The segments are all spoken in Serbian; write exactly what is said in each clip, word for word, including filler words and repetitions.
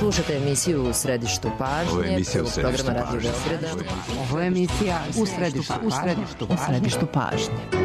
Slušajte emisiju U središtu pažnje. Ovo je emisija U središtu programa Radio pažnje. Beograda. Ovo je emisija U središtu, u središtu, u središtu pažnje.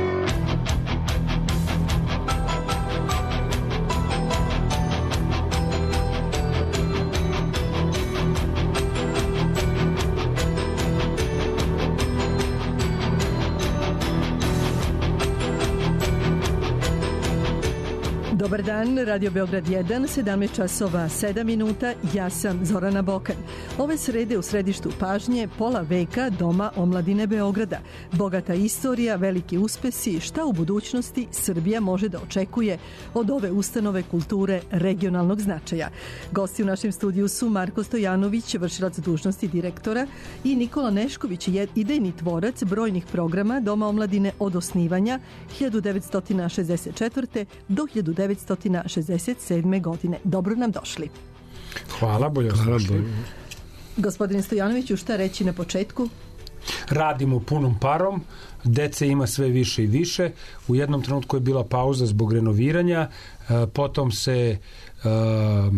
Dobar dan, Radio Beograd jedan, sedamnaest časova sedam minuta, ja sam Zorana Bokan. Ove srede u središtu pažnje pola veka Doma omladine Beograda. Bogata istorija, veliki uspesi, šta u budućnosti Srbija može da očekuje od ove ustanove kulture regionalnog značaja. Gosti u našem studiju su Marko Stojanović, vršilac dužnosti direktora, i Nikola Nešković, idejni tvorac brojnih programa Doma omladine od osnivanja hiljadu devetsto šezdeset četvrte. do hiljadu devetsto šezdeset sedme. godine. Dobro nam došli. Hvala, bolje vas došli. Gospodine Stojanoviću, šta reći na početku? Radimo punom parom, dece ima sve više i više. U jednom trenutku je bila pauza zbog renoviranja, potom se... Uh,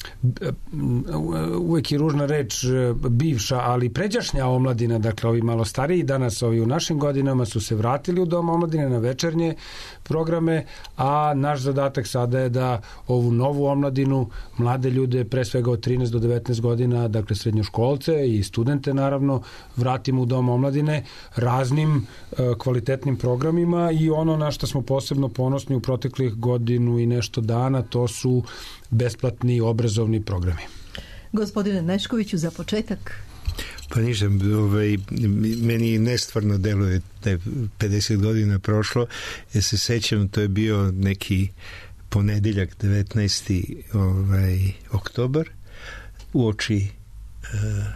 uvek je ružna reč bivša, ali pređašnja omladina, dakle ovi malo stariji, danas ovi u našim godinama su se vratili u Dom omladine na večernje programe, a naš zadatak sada je da ovu novu omladinu, mlade ljude pre svega od trinaest do devetnaest godina, dakle srednjoškolce i studente naravno, vratimo u Dom omladine raznim uh, kvalitetnim programima, i ono na što smo posebno ponosni u proteklih godinu i nešto dana, to su besplatni obrazovni programi. Gospodine Neškoviću, za početak. Pa ništa, ovaj, meni nestvarno deluje da je pedeset godina prošlo. Ja se sećam, to je bio neki ponedeljak, devetnaesti Ovaj, oktobar, uoči uh,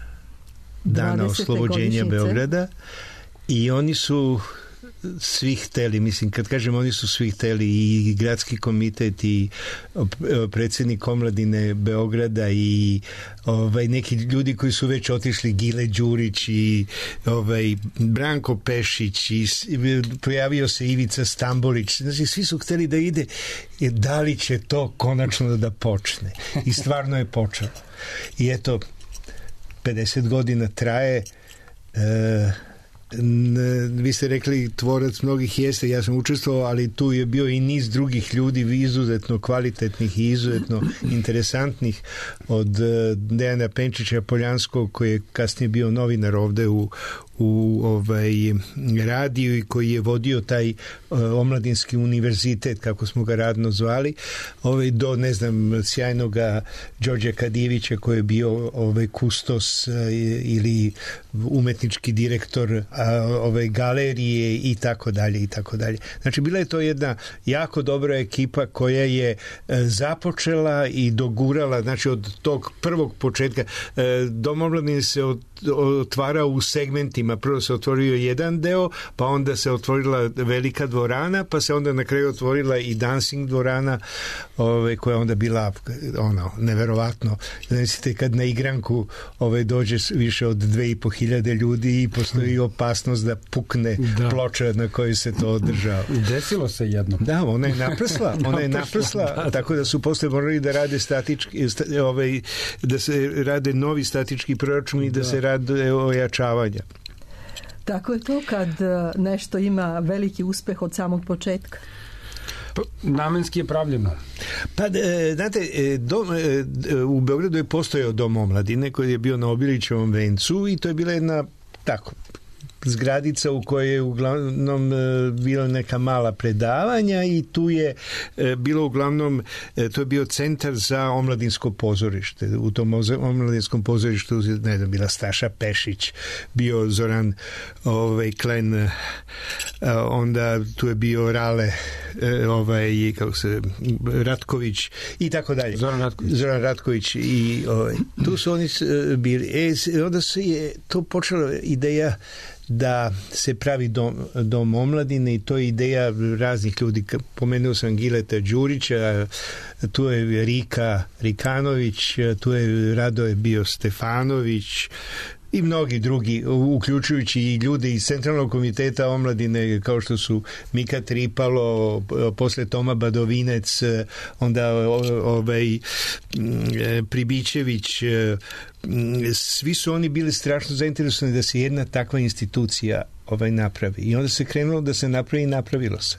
dana oslobođenja Beograda, i oni su svi hteli, mislim, kad kažem oni su svi hteli, i gradski komitet i predsjednik omladine Beograda i ovaj, neki ljudi koji su već otišli, Gile Đurić i ovaj, Branko Pešić, i pojavio se Ivica Stambolić, znači svi su hteli da ide, da li će to konačno da počne, i stvarno je počelo. I eto, pedeset godina traje. e, Vi ste rekli tvorac mnogih jeste, ja sam učestvovao, ali tu je bio i niz drugih ljudi izuzetno kvalitetnih i izuzetno interesantnih, od Dejana Penčića Poljanskog, koji je kasnije bio novinar ovde u, u ovaj radiju i koji je vodio taj uh, omladinski univerzitet, kako smo ga radno zvali, ovaj, do, ne znam, sjajnoga Đorđa Kadijevića, koji je bio ovaj kustos uh, ili umetnički direktor uh, ove galerije i tako dalje i tako dalje. Znači, bila je to jedna jako dobra ekipa koja je uh, započela i dogurala, znači od tog prvog početka. Uh, Dom omladine se od, otvarao u segmentima. Prvo se otvorio jedan deo, pa onda se otvorila velika dvorana, pa se onda na kraju otvorila i dancing dvorana, ove, koja onda bila ono, neverovatno. Znači, kad na igranku ove, dođe više od dve i po hiljade ljudi i postoji opasnost da pukne da. ploča na kojoj se to održava. Desilo se jedno. Da, ona je naprsla, ona je naprsla, da, da. Tako da su posle morali da rade statički, sta, ovaj, da se rade novi statički proračun i da, da se rade ojačavanja. Tako je to kad nešto ima veliki uspeh od samog početka. Pa, namenski je pravljeno. Pa, znate, dom, u Beogradu je postojao Dom omladine koji je bio na Obilićevom vencu, i to je bila jedna tako zgradica u kojoj je uglavnom bila neka mala predavanja, i tu je bilo uglavnom, to je bio centar za omladinsko pozorište. U tom omladinskom pozorištu, ne znam, bila Staša Pešić, bio Zoran ovaj, Klen, onda tu je bio Rale ovaj, kako se, Ratković i tako dalje. Zoran Ratković. Zoran Ratković i ovaj, tu su oni bili. E, onda se je to počela ideja da se pravi dom, dom omladine, i to je ideja raznih ljudi. Pomenuo sam Gileta Đurića, tu je Rika Rikanović, tu je Radoje bio Stefanović, i mnogi drugi, uključujući i ljude iz Centralnog komiteta omladine kao što su Mika Tripalo, posle Toma Badovinec, onda ovaj Pribićević, svi su oni bili strašno zainteresovani da se jedna takva institucija ovaj napravi. I onda se krenulo da se napravi i napravilo se.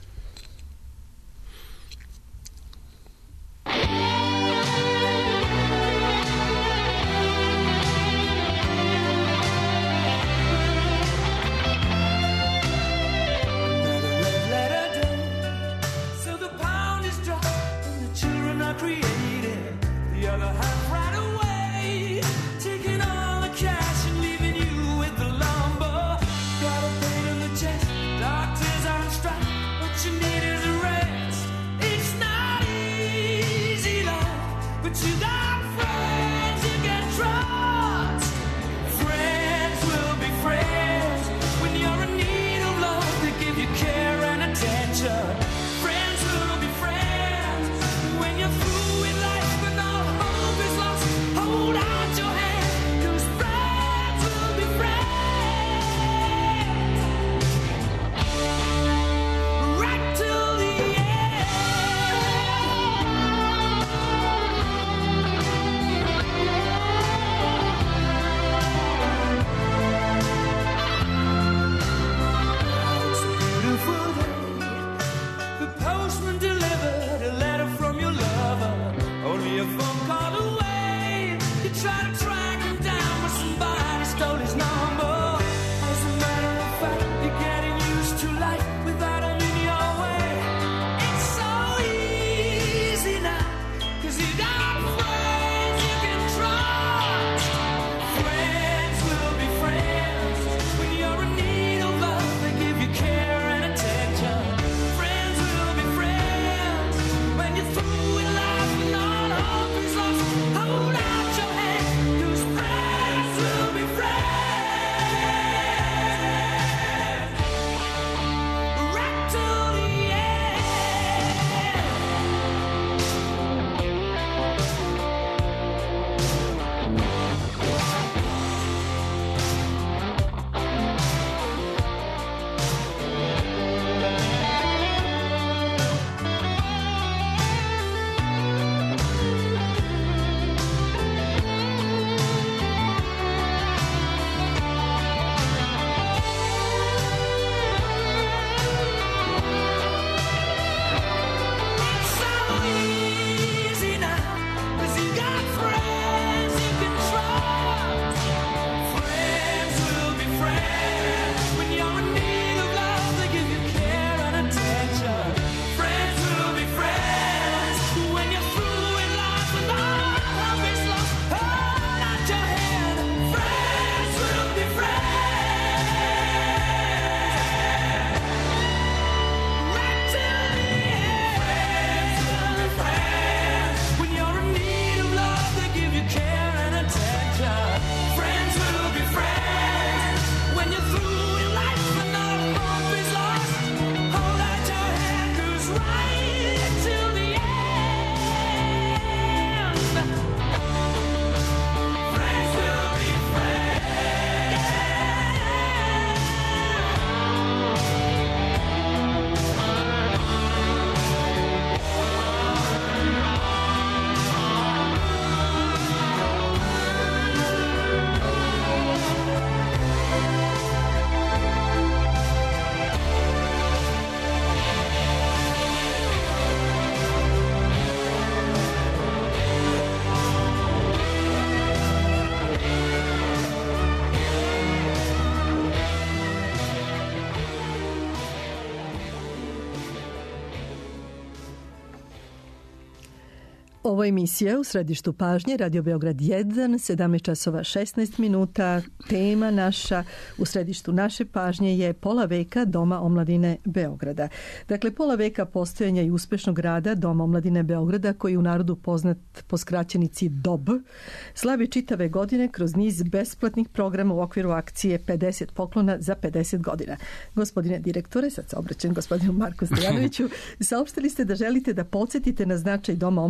Ovo je emisija u središtu pažnje, Radio Beograd jedan, sedamnaest časova šesnaest minuta. Tema naša u središtu naše pažnje je pola veka Doma omladine Beograda. Dakle, pola veka postojanja i uspešnog rada Doma omladine Beograda, koji je u narodu poznat po skraćenici D O B, slavi čitave godine kroz niz besplatnih programa u okviru akcije pedeset poklona za pedeset godina. Gospodine direktore, sad se obraćam gospodinu Marku Stojanoviću, saopštili ste da želite da podsjetite na značaj Doma omladine Beograda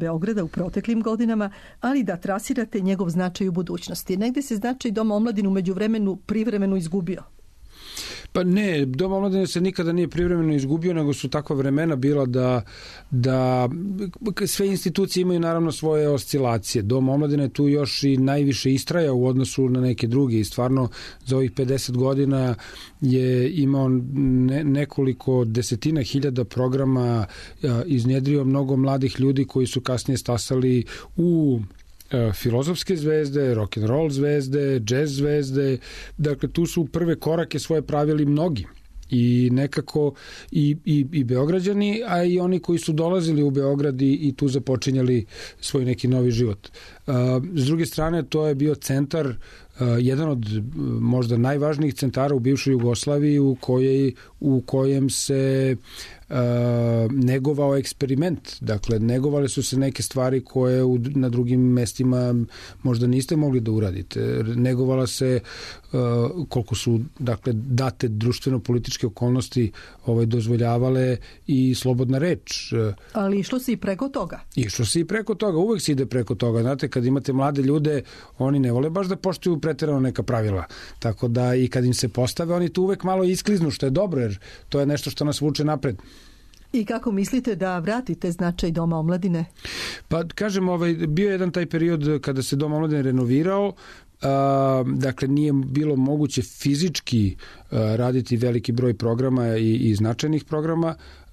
Beograda u proteklim godinama, ali da trasirate njegov značaj u budućnosti. Negde se značaj Doma omladine u međuvremenu privremeno izgubio. Pa ne, Dom omladine se nikada nije privremeno izgubio, nego su takva vremena bila da, da sve institucije imaju naravno svoje oscilacije. Dom omladine tu još i najviše istraja u odnosu na neke druge i stvarno za ovih pedeset godina je imao ne, nekoliko desetina hiljada programa, iznjedrio mnogo mladih ljudi koji su kasnije stasali u filozofske zvezde, rock and roll zvezde, jazz zvezde, dakle tu su prve korake svoje pravili mnogi i nekako i, i, i Beograđani, a i oni koji su dolazili u Beograd i, i tu započinjali svoj neki novi život. S druge strane, to je bio centar, jedan od možda najvažnijih centara u bivšoj Jugoslaviji u, kojej, u kojem se Uh, negovao eksperiment. Dakle, negovale su se neke stvari koje u, na drugim mestima možda niste mogli da uradite. Negovala se uh, koliko su dakle, date društveno-političke okolnosti ovaj, dozvoljavale i slobodna reč. Ali išlo se i preko toga. Išlo se i preko toga. Uvek se ide preko toga. Znate, kad imate mlade ljude, oni ne vole baš da poštuju preterano neka pravila. Tako da i kad im se postave, oni tu uvek malo iskliznu, što je dobro, jer to je nešto što nas vuče napred. I kako mislite da vratite značaj Doma omladine? Pa, kažem, ovaj, bio je jedan taj period kada se Dom omladine renovirao, a, dakle, nije bilo moguće fizički a, raditi veliki broj programa i, i značajnih programa,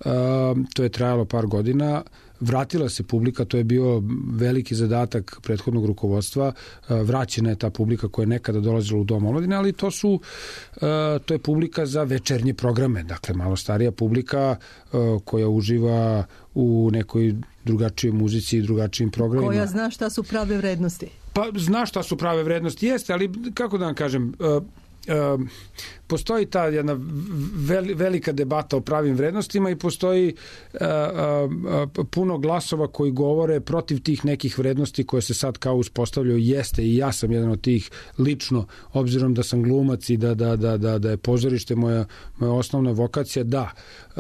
a, to je trajalo par godina, vratila se publika, to je bio veliki zadatak prethodnog rukovodstva, vraćena je ta publika koja je nekada dolazila u Dom omladine, ali to su to je publika za večernje programe, dakle malo starija publika koja uživa u nekoj drugačijoj muzici i drugačijim programima. Koja zna šta su prave vrednosti. Pa zna šta su prave vrednosti, jeste, ali kako da vam kažem, Uh, postoji ta jedna velika debata o pravim vrednostima i postoji uh, uh, puno glasova koji govore protiv tih nekih vrednosti koje se sad kao uspostavljaju. Jeste i ja sam jedan od tih lično, obzirom da sam glumac i da, da, da, da, da je pozorište moja, moja osnovna vokacija, da uh,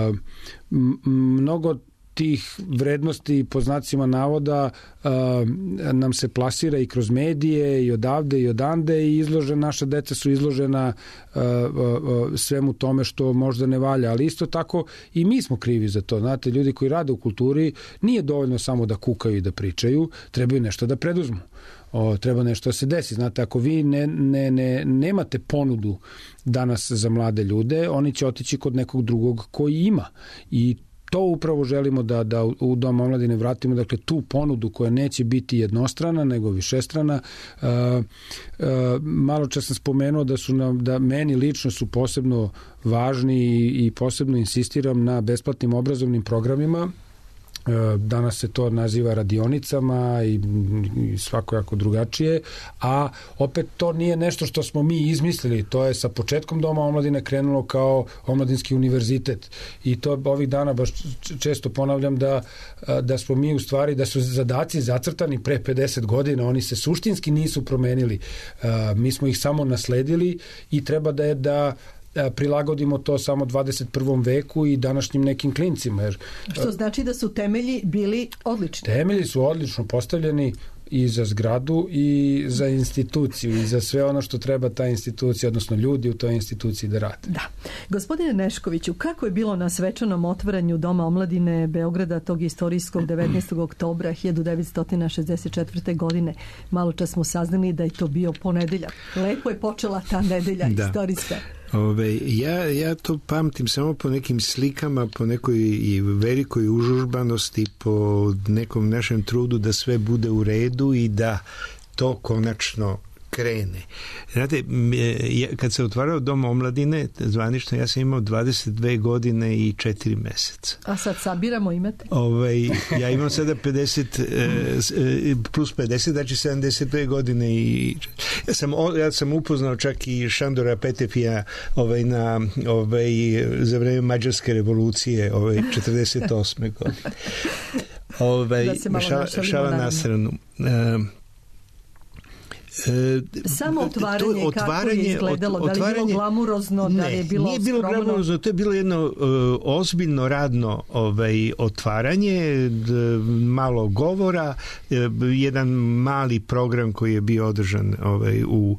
mnogo tih vrednosti po znacima navoda uh, nam se plasira i kroz medije i odavde i odande i izložen, naša deca su izložena uh, uh, svemu tome što možda ne valja, ali isto tako i mi smo krivi za to. Znate, ljudi koji rade u kulturi nije dovoljno samo da kukaju i da pričaju, trebaju nešto da preduzmu. O, treba nešto da se desi. Znate, ako vi ne, ne, ne, nemate ponudu danas za mlade ljude, oni će otići kod nekog drugog koji ima i to upravo želimo da, da u Dom omladine vratimo, dakle tu ponudu koja neće biti jednostrana, nego višestrana. Uh, uh, malo čas sam spomenuo da su nam, da meni lično su posebno važni i, i posebno insistiram na besplatnim obrazovnim programima. Danas se to naziva radionicama i, i svakojako drugačije, a opet to nije nešto što smo mi izmislili, to je sa početkom Doma omladine krenulo kao omladinski univerzitet i to ovih dana baš često ponavljam da, da smo mi u stvari, da su zadaci zacrtani pre pedeset godina, oni se suštinski nisu promenili, mi smo ih samo nasledili i treba da je da prilagodimo to samo dvadeset prvom veku i današnjim nekim klincima. Jer, što znači da su temelji bili odlični? Temelji su odlično postavljeni i za zgradu i za instituciju i za sve ono što treba ta institucija, odnosno ljudi u toj instituciji da rade. Da. Gospodine Neškoviću, kako je bilo na svečanom otvaranju Doma omladine Beograda tog istorijskog devetnaestog oktobra hiljadu devetsto šezdeset četvrte. godine? Malo čas smo saznali da je to bio ponedeljak. Lepo je počela ta nedelja da. Istorijska. Ove, ja, ja to pamtim samo po nekim slikama, po nekoj i velikoj užurbanosti, po nekom našem trudu da sve bude u redu i da to konačno krene. Znate, kad se otvarao Dom omladine, zvanično, ja sam imao dvadeset dve godine i četiri meseca. A sad sabiramo imate? Ovaj, ja imam sada pedeset plus pedeset, znači sedamdeset dve godine i ja sam, ja sam upoznao čak i Šandora Petefija ovaj, na, ovaj, za vreme Mađarske revolucije ovaj, četrdeset osme godine. Ovaj, da se malo šala, šala na stranu. Um, Samo otvaranje, to, kako je izgledalo, ot, da li je bilo glamurozno, ne, da li je bilo nije bilo skromno? glamurozno, to je bilo jedno uh, ozbiljno radno ovaj, otvaranje, d, malo govora, uh, jedan mali program koji je bio održan ovaj, u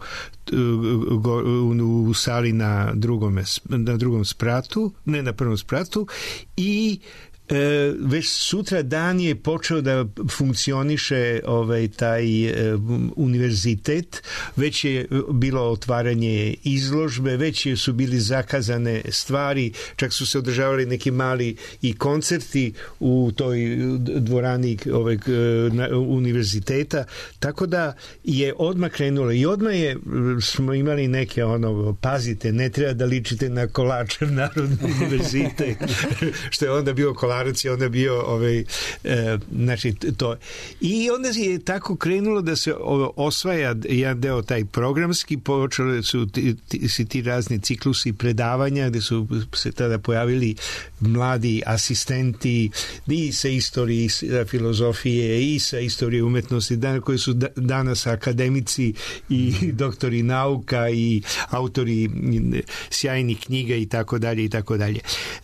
u, u sali na drugom, na drugom spratu, ne na prvom spratu, i E, već sutra dan je počeo da funkcioniše ovaj taj e, univerzitet, već je bilo otvaranje izložbe, već su bili zakazane stvari, čak su se održavali neki mali i koncerti u toj dvorani ovaj, na, univerziteta, tako da je odmah krenulo i odmah je, smo imali neke ono, pazite, ne treba da ličite na Kolačev narodni univerzitet, što je onda bio Kolačev i onda bio ovaj, e, znači to. I onda je tako krenulo da se osvaja jedan deo taj programski, počeli su ti, ti, ti razni ciklusi predavanja gde su se tada pojavili mladi asistenti i sa istorije, i sa filozofije i sa istorije umetnosti, koji su danas akademici i doktori nauka i autori sjajnih knjiga i tako dalje i tako dalje.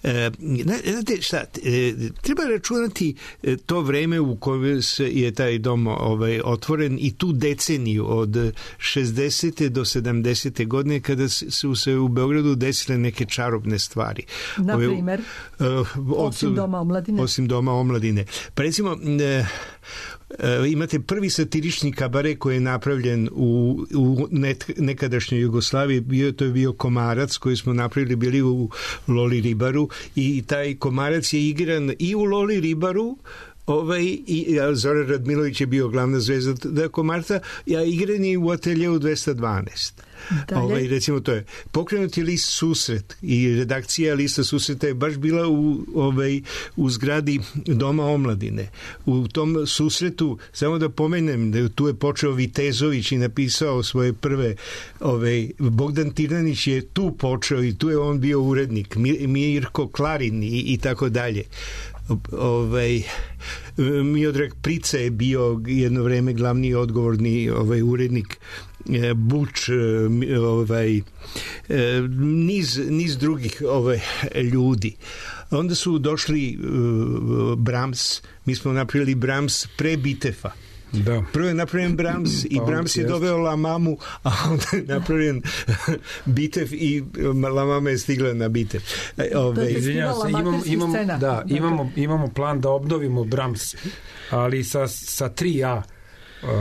Znate šta, treba računati to vreme u kojem je taj dom ovaj, otvoren i tu deceniju od šezdesete do sedamdesete godine kada su se u Beogradu desile neke čarobne stvari. Na primer, uh, osim Doma omladine. Osim Doma omladine. Pa recimo, uh, Uh, imate prvi satirični kabare koji je napravljen u, u net, nekadašnjoj Jugoslaviji, bio, to je bio Komarac koji smo napravili, bili u Loli Ribaru i taj Komarac je igran i u Loli Ribaru, ovaj, i Zoran Radmilović je bio glavna zvezda Komarca, a igran je u ateljeu dvesta dvanaest. Ovaj, recimo to je pokrenuti list Susret i redakcija lista Susreta je baš bila u, ovaj, u zgradi Doma omladine. U tom susretu, samo da pomenem, da tu je počeo Vitezović i napisao svoje prve, ovaj, Bogdan Tirnanić je tu počeo i tu je on bio urednik, Mirko Klarin i, i tako dalje. Ovaj, Miodrag Prica je bio jedno vreme glavni odgovorni ovaj, urednik, Buč, ovaj, niz, niz drugih ovaj, ljudi. Onda su došli uh, Brahms, mi smo napravili Brahms pre Bitefa. Da. Prvo je napravljen Brahms i Brahms je doveo La Mamu, a onda je napravljen Bitev i La Mama je stigla na Bitev. Ove, Izvinjam se, imamo, imamo, da, imamo, imamo plan da obnovimo Brahms, ali sa, sa tri A. Uh,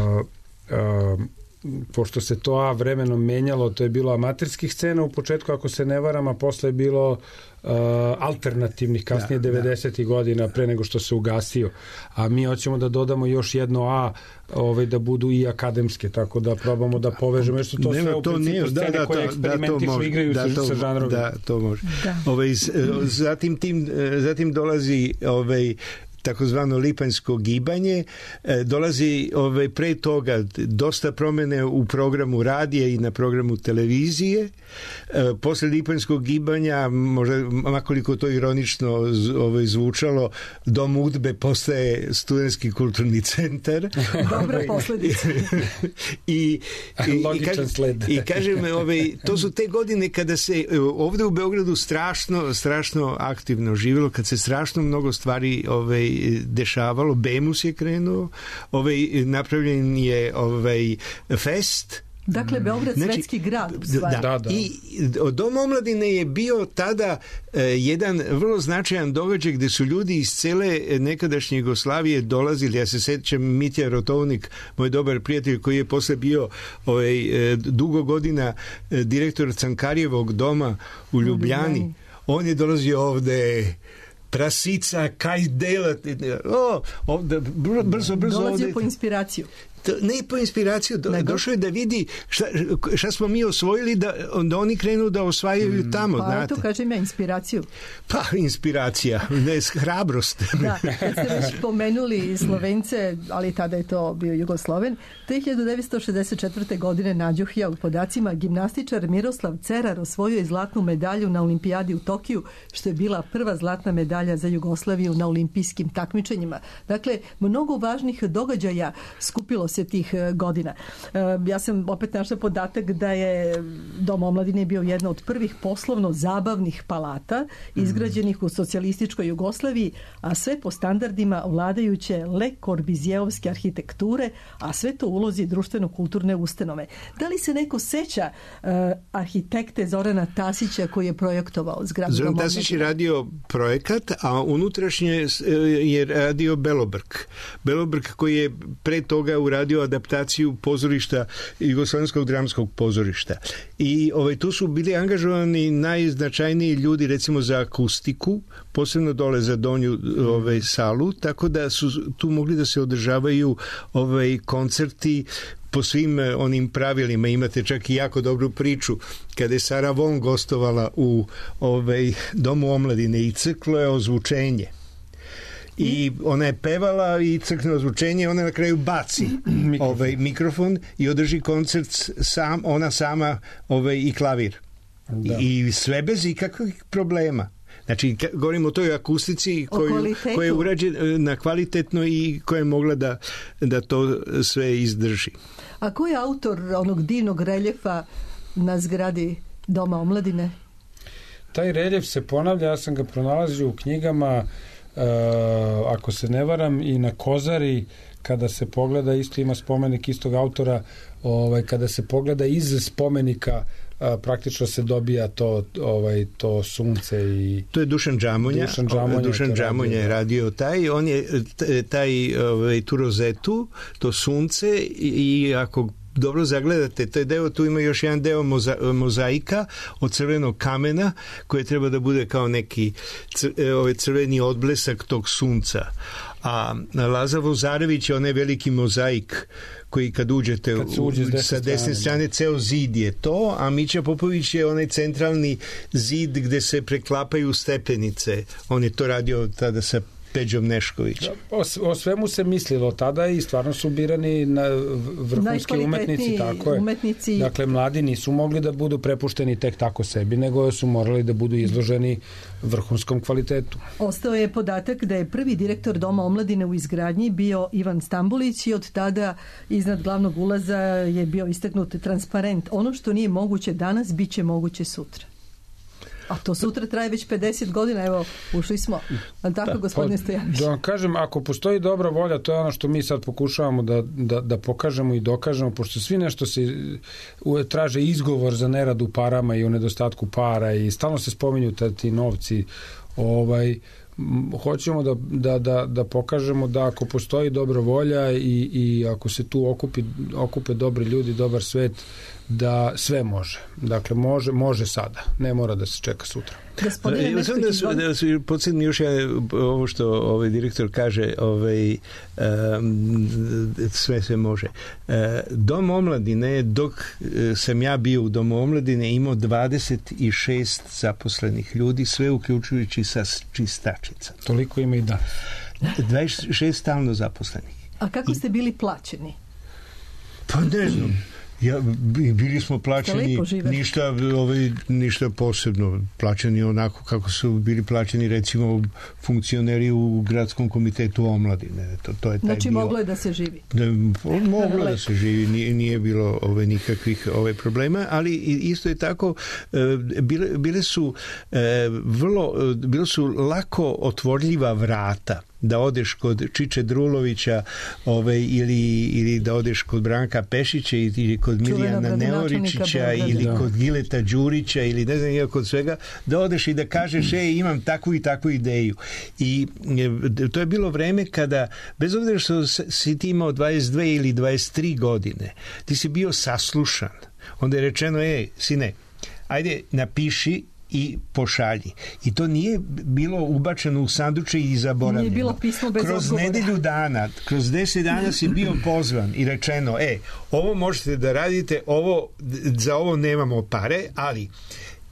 uh, pošto se to A vremenom menjalo, to je bilo amaterskih scena u početku, ako se ne varam, a posle je bilo uh, alternativnih, kasnije da, devedesetih da. godina, pre nego što se ugasio. A mi hoćemo da dodamo još jedno A, ovaj, da budu i akademske, tako da probamo da povežemo, jer su to sve u principu scene da, da, koje eksperimentišu, da, igraju da, to, sa žanrom. Da, to može. Da. Ovaj, zatim, tim, zatim dolazi ovaj, takozvano lipanjsko gibanje, dolazi ovaj, pre toga dosta promene u programu radija i na programu televizije. Posle lipanjskog gibanja, možda makoliko to ironično ovaj, zvučalo, Dom Udbe postaje studentski kulturni centar. Dobra posledica. I, i, i, kažem, i kažem, ovaj, to su te godine kada se ovde u Beogradu strašno, strašno aktivno živjelo, kad se strašno mnogo stvari ovaj, dešavalo. Bemus je krenuo, ovaj, napravljen je ovaj, fest. Dakle, Beograd znači, svetski grad. Da, da, da. I Dom omladine je bio tada eh, jedan vrlo značajan događaj gde su ljudi iz cele nekadašnje Jugoslavije dolazili. Ja se sećam Mitja Rotovnik, moj dobar prijatelj koji je posle bio ovaj, eh, dugo godina eh, direktor Cankarjevog doma u Ljubljani. On je dolazio ovde, prasica, kaj delati? O, ovde, brzo, brzo. Dolazio ovde. Po inspiraciju. Ne po inspiraciju, do, došao je da vidi šta, šta smo mi osvojili, da, da oni krenu da osvajaju mm. tamo. Pa znate. to kažem ja, inspiraciju. Pa inspiracija, ne, hrabrost. Da, kad ste već pomenuli Slovence, ali tada je to bio Jugosloven, te hiljadu devetsto šezdeset četvrte. godine nađoh ja u podacima gimnastičar Miroslav Cerar osvojio je zlatnu medalju na olimpijadi u Tokiju, što je bila prva zlatna medalja za Jugoslaviju na olimpijskim takmičenjima. Dakle, mnogo važnih događaja skupilo se sedamdesetih godina. Ja sam opet našla podatak da je Dom omladine bio jedna od prvih poslovno zabavnih palata izgrađenih u socijalističkoj Jugoslaviji, a sve po standardima vladajuće Le Corbusierovske arhitekture, a sve to ulozi društveno-kulturne ustanove. Da li se neko seća uh, arhitekte Zorana Tasića koji je projektovao zgradu Dom omladine? Zoran Tasić je radio projekat, a unutrašnje je radio Belobrk. Belobrk koji je pre toga uradio adaptaciju pozorišta, Jugoslovenskog dramskog pozorišta. I ovaj, tu su bili angažovani najznačajniji ljudi, recimo za akustiku, posebno dole za donju ovaj, salu, tako da su tu mogli da se održavaju ovaj, koncerti po svim onim pravilima. Imate čak i jako dobru priču kada je Sara Von gostovala u ovaj, Domu omladine i crklo je ozvučenje. I ona je pevala i crkne ozvučenje, ona na kraju baci mikrofon. Ovaj mikrofon i održi koncert sam, ona sama ovaj, i klavir. Da. I sve bez ikakvih problema. Znači, govorimo o toj akustici koju, koja je urađena kvalitetno i koja je mogla da, da to sve izdrži. A ko je autor onog divnog reljefa na zgradi Doma omladine? Taj reljef se ponavlja, ja sam ga pronalazio u knjigama, uh, ako se ne varam, i na Kozari, kada se pogleda, isto ima spomenik istog autora, ovaj, kada se pogleda iz spomenika, a, praktično se dobija to, ovaj, to sunce i... To je Dušan Džamonja. Dušan Džamonja, Dušan Džamonja je radio taj, on je taj, ovaj, tu rozetu, to sunce i ako dobro zagledate taj deo, tu ima još jedan deo moza, mozaika od crvenog kamena koji treba da bude kao neki cr, ovaj, crveni odblesak tog sunca. A Lazar Vozarević je onaj veliki mozaik koji kad uđete kad u, desne sa desne strane, strane ceo zid je to, a Mića Popović je onaj centralni zid gde se preklapaju stepenice. On je to radio tada sa Peđom Neškovićem. O, o svemu se mislilo tada i stvarno su birani na vrhunski umetnici, tako je. Umetnici. Dakle, mladi nisu mogli da budu prepušteni tek tako sebi, nego su morali da budu izloženi vrhunskom kvalitetu. Ostao je podatak da je prvi direktor Doma omladine u izgradnji bio Ivan Stambulić i od tada iznad glavnog ulaza je bio istaknut transparent. Ono što nije moguće danas, bit će moguće sutra. A to sutra traje već pedeset godina, evo, ušli smo. Ali tako, da, gospodine Stojanović? Da vam kažem, ako postoji dobra volja, to je ono što mi sad pokušavamo da, da, da pokažemo i dokažemo, pošto svi nešto se traže izgovor za nerad u parama i u nedostatku para i stalno se spominju ti novci, ovaj, hoćemo da, da, da, da pokažemo da ako postoji dobra volja i, i ako se tu okupi, okupe dobri ljudi, dobar svet, da sve može. Dakle, može, može sada. Ne mora da se čeka sutra. Gospodine ja, sam da su, da su podsjetim još jedan, ovo što ovaj direktor kaže, ovaj, um, sve se može. Uh, Dom omladine, dok sam ja bio u Domu omladine, imao dvadeset šest zaposlenih ljudi, sve uključujući sa čistačica. Toliko ima i danas. dvadeset šest stalno zaposlenih. A kako ste bili plaćeni? Pa ne znam. Ja, bili smo plaćeni ništa, ovaj, ništa posebno, plaćeni onako kako su bili plaćeni recimo funkcioneri u gradskom komitetu omladine. To, to je taj znači bio, moglo je da se živi? Da, moglo da se živi, nije, nije bilo ovaj, nikakvih ovaj, problema, ali isto je tako, bile, bile su vrlo, bile su lako otvorljiva vrata da odeš kod Čiče Drulovića ovaj, ili, ili da odeš kod Branka Pešića ili kod Milijana Neoričića ili da. Kod Gileta Đurića ili ne znam ja kod svega, da odeš i da kažeš ej, imam takvu i takvu ideju. I to je bilo vreme kada, bez obzira što si ti imao dvadeset dve ili dvadeset tri godine, ti si bio saslušan. Onda je rečeno, ej, sine, ajde napiši i pošalji. I to nije bilo ubačeno u sanduče i zaboravljeno. Nije bilo pismo bez kroz odgovora. Nedelju dana, kroz deset dana si bio pozvan i rečeno, e, ovo možete da radite, ovo, za ovo nemamo pare, ali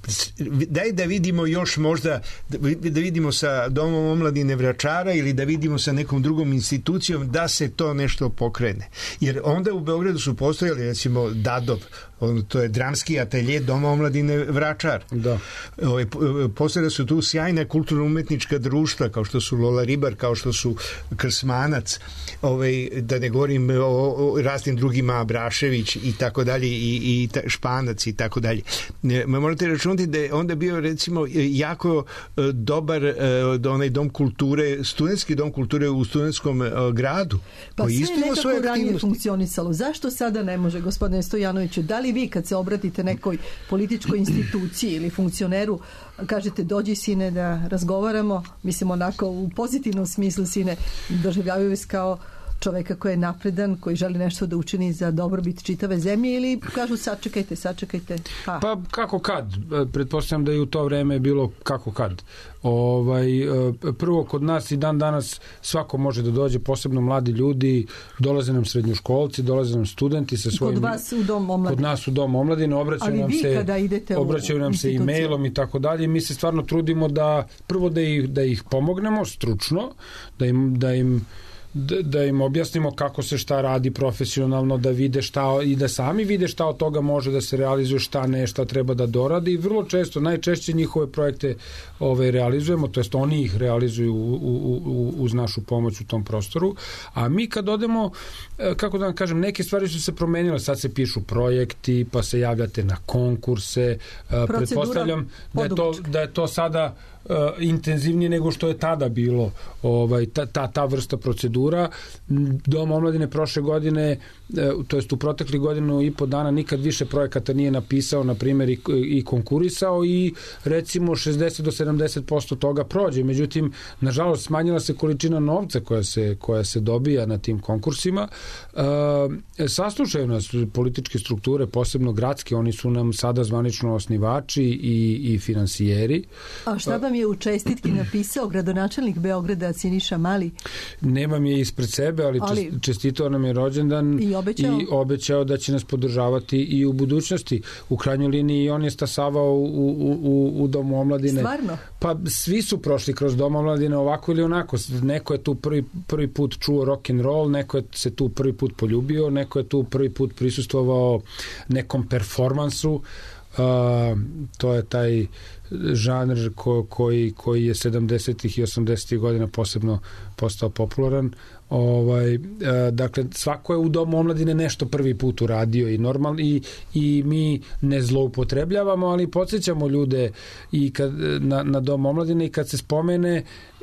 daj da vidimo još možda, da vidimo sa Domom omladine Vračara ili da vidimo sa nekom drugom institucijom da se to nešto pokrene. Jer onda u Beogradu su postojali recimo Dadov, on, to je dramski atelje Doma omladine Vračar. Da. Ove, postojala su tu sjajna kulturno-umetnička društva kao što su Lola Ribar, kao što su Krsmanac, ove, da ne govorim o, o raznim drugima, Abrašević i tako dalje, i, i ta, Španac i tako dalje. Morate računati da je onda bio recimo jako dobar onaj dom kulture, studentski dom kulture u studentskom gradu. Pa sve je nekako ranije funkcionisalo. Zašto sada ne može, gospodine Stojanoviću? Da li vi kad se obratite nekoj političkoj instituciji ili funkcioneru kažete dođi sine da razgovaramo, mislim onako u pozitivnom smislu, sine, doživljavaju vas kao čoveka koji je napredan, koji želi nešto da učini za dobrobit čitave zemlje, ili kažu sačekajte, sačekajte? Ha. Pa kako kad? Pretpostavljam da je u to vreme bilo kako kad. Ovaj, prvo, kod nas i dan danas svako može da dođe, posebno mladi ljudi, dolaze nam srednjoškolci, dolaze nam studenti sa svojim... Kod vas u Dom omladine? Kod nas u Dom omladine, obraćaju nam se, obraćaju nam se e-mailom i tako dalje. Mi se stvarno trudimo da, prvo da ih, da ih pomognemo stručno, da im, da im da im objasnimo kako se šta radi profesionalno, da vide šta i da sami vide šta od toga može da se realizuje, šta ne, šta treba da doradi, i vrlo često, najčešće njihove projekte ove, realizujemo, to jest oni ih realizuju u, u, u, uz našu pomoć u tom prostoru, a mi kad odemo, kako da vam kažem, neke stvari su se promenile, sad se pišu projekti, pa se javljate na konkurse, procedura, pretpostavljam da je, to, da je to sada Uh, intenzivnije nego što je tada bilo ovaj, ta, ta, ta vrsta procedura. Dom omladine prošle godine, uh, to jest u protekli godinu i po dana nikad više projekata nije napisao, na primjer, i, i konkurisao, i recimo šezdeset do sedamdeset posto toga prođe. Međutim, nažalost, smanjila se količina novca koja se, koja se dobija na tim konkursima. Uh, saslušaju nas političke strukture, posebno gradske, oni su nam sada zvanično osnivači i, i finansijeri. A šta vam je u čestitki napisao gradonačelnik Beograda Siniša Mali? Nemam je ispred sebe, ali, ali čestitao nam je rođendan i obećao? i obećao da će nas podržavati i u budućnosti. U krajnjoj liniji on je stasavao u, u, u, u Domu omladine. Stvarno? Pa svi su prošli kroz Dom omladine ovako ili onako. Neko je tu prvi, prvi put čuo rock and roll, neko je se tu prvi put poljubio, neko je tu prvi put prisustvovao nekom performansu. Uh, to je taj žanr ko, koji, koji je sedamdesetih i osamdesetih godina posebno postao popularan. Ovaj, uh, dakle, svako je u Domu omladine nešto prvi put uradio i normalno, i, i mi ne zloupotrebljavamo, ali podsjećamo ljude i kad, na, na Dom omladine, i kad se spomene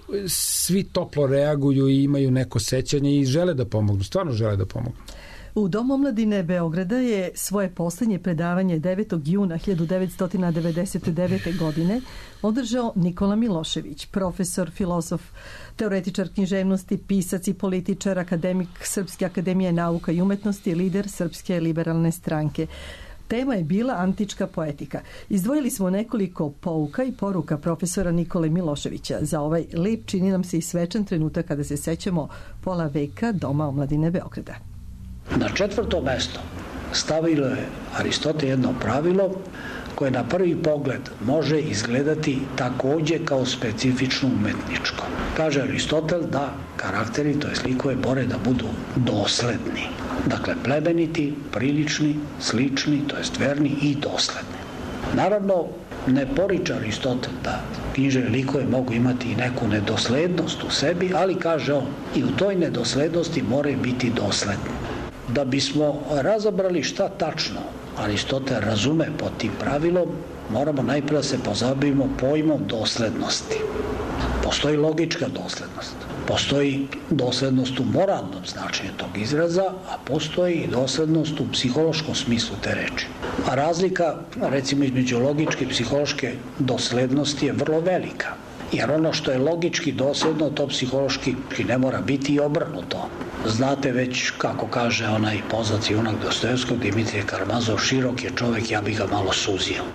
svi toplo reaguju i imaju neko sećanje i žele da pomognu, stvarno žele da pomognu. U Domu omladine Beograda je svoje poslednje predavanje devetog juna hiljadu devetsto devedeset devete. godine održao Nikola Milošević, profesor, filozof, teoretičar književnosti, pisac i političar, akademik Srpske akademije nauka i umetnosti, lider Srpske liberalne stranke. Tema je bila antička poetika. Izdvojili smo nekoliko pouka i poruka profesora Nikole Miloševića za ovaj lep, čini nam se i svečan trenutak kada se sećamo pola veka Doma omladine Beograda. Na četvrto mesto stavilo je Aristotel jedno pravilo koje na prvi pogled može izgledati takođe kao specifično umetničko. Kaže Aristotel da karakteri, to je likove, more da budu dosledni. Dakle, plemeniti, prilični, slični, to jest verni i dosledni. Naravno, ne poriče Aristotel da književni likove mogu imati i neku nedoslednost u sebi, ali kaže on, i u toj nedoslednosti moraju biti dosledni. Da bismo razabrali šta tačno Aristotel razume pod tim pravilom, moramo najprije da se pozabavimo pojmom doslednosti. Postoji logička doslednost, postoji doslednost u moralnom značenju tog izraza, a postoji i doslednost u psihološkom smislu te reči. A razlika, recimo, između logičke i psihološke doslednosti je vrlo velika. Jer ono što je logički dosledno, to psihološki ne mora biti i obrnuto. Znate već kako kaže onaj poznati junak Dostojevskog, Dimitrije Karamazov, širok je čovek, ja bi ga malo suzio.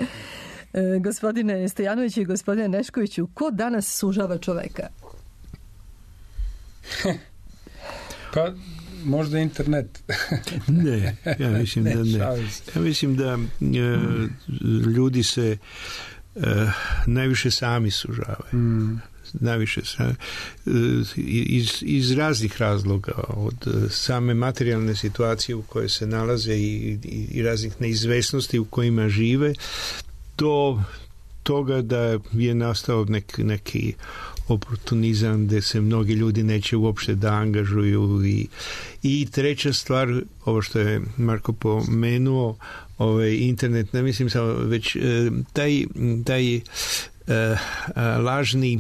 E, gospodine Stojanoviću i gospodine Neškoviću, ko danas sužava čoveka? Pa, možda internet. Ne, ja mislim ne, da ne. Ja mislim da e, ljudi se e, najviše sami sužavaju. Mm. Najviše sami. Iz, iz raznih razloga, od same materijalne situacije u kojoj se nalaze i, i, i raznih neizvesnosti u kojima žive, do toga da je nastao nek, neki oportunizam gde se mnogi ljudi neće uopšte da angažuju i, i treća stvar, ovo što je Marko pomenuo, ovaj internet, ne mislim samo već taj, taj uh, uh, lažni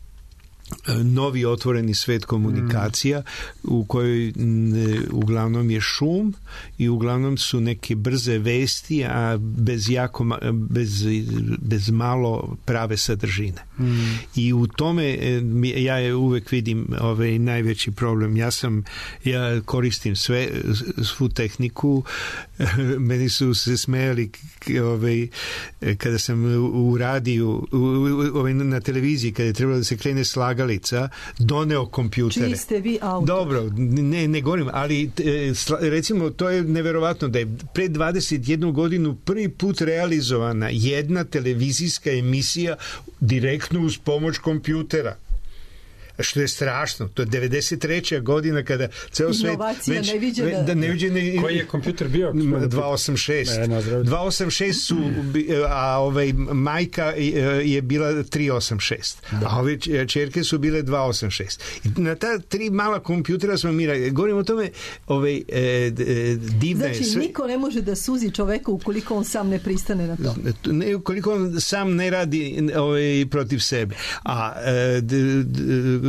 novi otvoreni svet komunikacija mm. u kojoj ne, uglavnom je šum i uglavnom su neke brze vesti, a bez jako bez, bez malo prave sadržine. Mm. I u tome ja je uvek vidim ovaj najveći problem. Ja sam ja koristim sve svu tehniku. Meni su se smejali ovaj kada sam u radiju ovaj na televiziji kada je trebalo da se krene slaga doneo kompjutere. Čiji ste vi autor? Dobro, ne, ne govorim, ali recimo to je neverovatno da je pre dvadeset jednu godinu prvi put realizovana jedna televizijska emisija direktno uz pomoć kompjutera. Što je strašno. To je devedeset treća godina kada ceo svet već neviđena. Da neviđene. Koji je kompjuter bio? dvesta osamdeset šest. dvesta osamdeset šest su, a ovaj majka je bila trista osamdeset šest. Da. A ove čerke su bile dvesta osamdeset šest. I na ta tri mala kompjutera smo mi govorimo o tome ovaj e, divna znači, je sve. Niko ne može da suzi čoveka ukoliko on sam ne pristane na to. Ne, ukoliko on sam ne radi ovaj, protiv sebe. A e, d, d,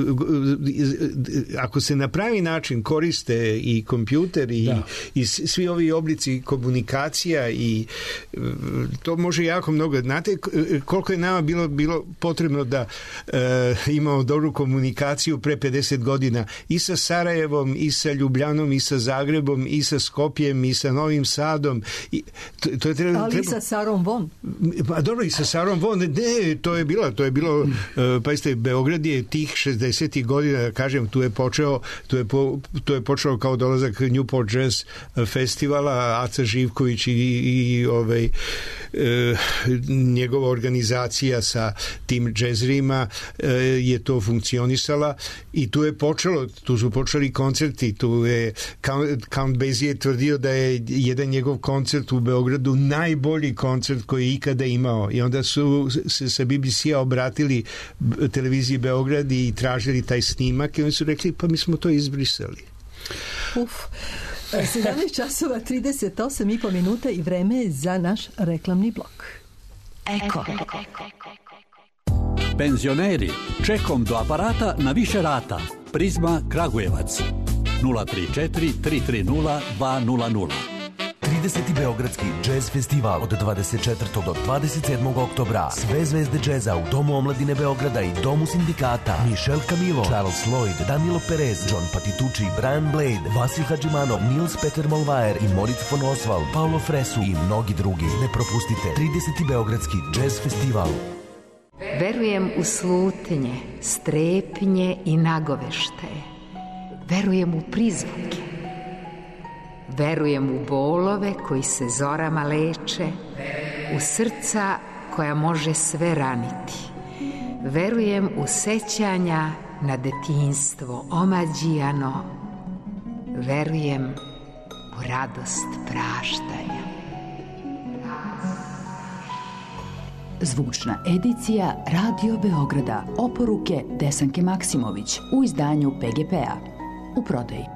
ako se na pravi način koriste i kompjuter i, i svi ovi oblici komunikacija i to može jako mnogo. Znate koliko je nama bilo, bilo potrebno da e, imamo dobru komunikaciju pre pedeset godina i sa Sarajevom, i sa Ljubljanom, i sa Zagrebom, i sa Skopjem, i sa Novim Sadom. I, to, to je treba, ali treba... i sa Sarom Von. Pa dobro, i sa Sarom Von. Ne, to je bilo, to je bilo, uh, pa jeste, Beograd je tih šezdesetih godina, da kažem, tu je počeo, tu je, po, tu je počeo kao dolazak Newport Jazz festivala, Aca Živković i, i ovaj, e, njegova organizacija sa tim džezrima e, je to funkcionisala i tu je počelo, tu su počeli koncerti, tu je Count, Count Basie je tvrdio da je jedan njegov koncert u Beogradu najbolji koncert koji je ikada imao i onda su se sa B B C-a obratili televiziji Beograd i tražili taj snimak i oni su rekli pa mi smo to izbrisali. Uf. sedamnaest časova trideset osam i po minuta i vreme je za naš reklamni blok. Eko. Penzioneri, čekom do aparata na više rata. Prizma Kragujevac. nula tri četiri tri tri nula dva nula nula. trideseti Beogradski džez festival od dvadeset četvrtog do dvadeset sedmog oktobra. Sve zvezde džeza u Domu omladine Beograda i Domu sindikata. Michel Camilo, Charles Lloyd, Danilo Perez, John Patitucci, Brian Blade, Vasil Hadžimanov, Nils Peter Molvaer i Moritz von Oswald, Paolo Fresu i mnogi drugi. Ne propustite trideseti Beogradski džez festival. Verujem u slutnje, strepnje i nagoveštaje. Verujem u prizvuke. Verujem u bolove koji se zorama leče, u srca koja može sve raniti. Verujem u sećanja na detinjstvo omađijano. Verujem u radost praštanja. Zvučna edicija Radio Beograda. Oporuke Desanke Maksimović u izdanju P G P-a. U prodaji.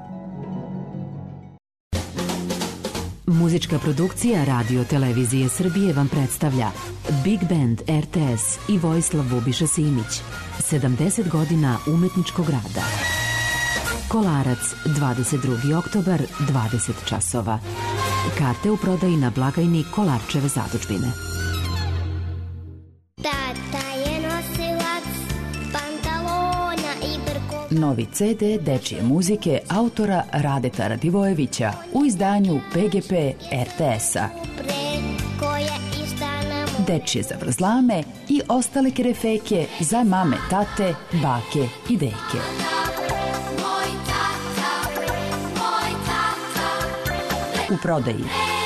Muzička produkcija Radio Televizije Srbije vam predstavlja Big Band R T S i Vojislav Bubiša Simić. sedamdeset godina umetničkog rada. Kolarac, dvadeset drugi oktobar, dvadeset časova. Karte u prodaji na blagajni Kolarčeve zadužbine. Tata je nosilac pantalona i brkova. Novi C D dečije muzike autora Radeta Radivojevića u izdanju P G P R T S-a. Dečije zavrzlame i ostale kerefeke za mame, tate, bake i deke. Moj tata, moj u prodaji.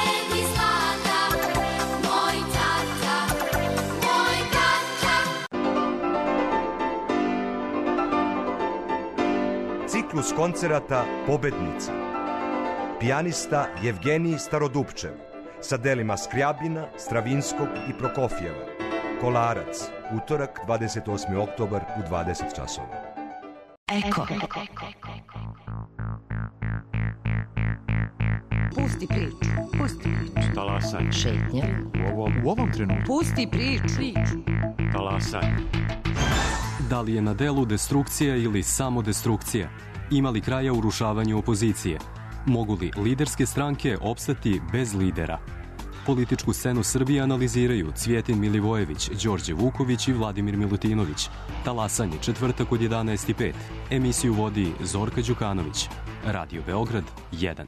Ciklus koncerata Pobednica. Pijanista Jevgenij Starodupčev sa delima Skrjabina, Stravinskog i Prokofjeva. Kolarac, utorak dvadeset osmi oktobar u dvadeset časova. Eko. Pusti priču. Pusti priču. Talasaj. Šetnja. U ovom, u ovom trenutku. Pusti priču. Talasaj. Da li je na delu destrukcija ili samo destrukcija? Ima li kraja urušavanju opozicije? Mogu li liderske stranke opstati bez lidera? Političku scenu Srbije analiziraju Cvjetin Milivojević, Đorđe Vuković i Vladimir Milutinović. Talasanje četvrtak od jedanaest i pet. Emisiju vodi Zorka Đukanović. Radio Beograd jedan.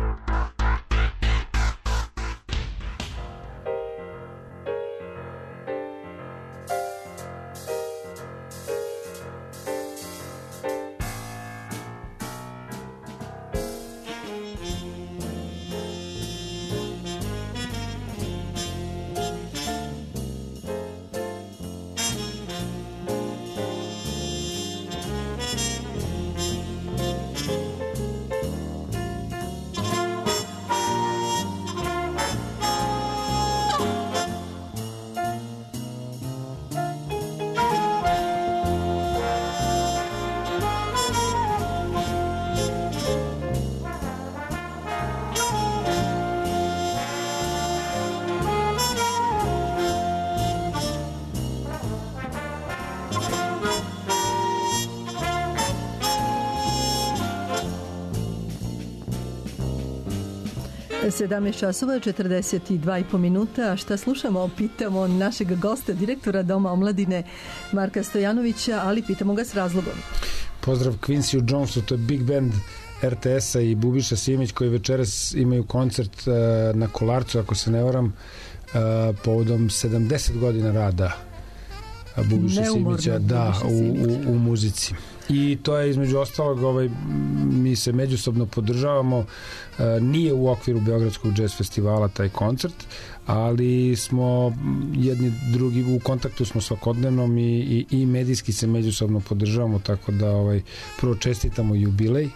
sedamnaest časova četrdeset dva i po minuta. A šta slušamo? Pitamo našeg gosta, direktora Doma omladine Marka Stojanovića, ali pitamo ga s razlogom. Pozdrav Quincy Jonesu, to je Big Band er te esa i Bubiša Simić koji večeras imaju koncert uh, na Kolarcu, ako se ne varam, uh, povodom sedamdeset godina rada Bubiša Simića da, u, u, u muzici. I to je između ostalog, ovaj, mi se međusobno podržavamo, e, nije u okviru Beogradskog jazz festivala taj koncert, ali smo jedni drugi u kontaktu smo svakodnevnom i, i, i medijski se međusobno podržavamo, tako da ovaj, prvo čestitamo jubilej,